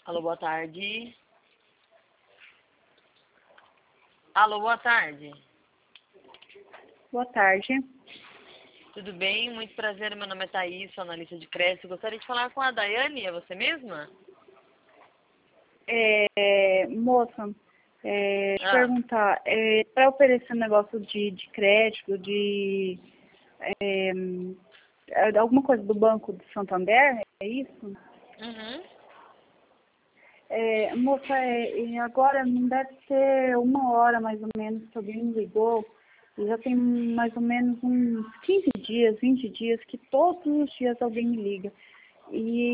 Alô, boa tarde. Alô, boa tarde. Boa tarde. Tudo bem? Muito prazer, meu nome é Thaís, sou analista de crédito. Gostaria de falar com a Daiane, é você mesma? Moça, deixa eu Ah, perguntar, para oferecer um negócio de crédito, alguma coisa do Banco do Santander, é isso? uhum. Moça, e agora não deve ter 1 hora mais ou menos que alguém me ligou, e já tem mais ou menos uns 15 dias, 20 dias que todos os dias alguém me liga. E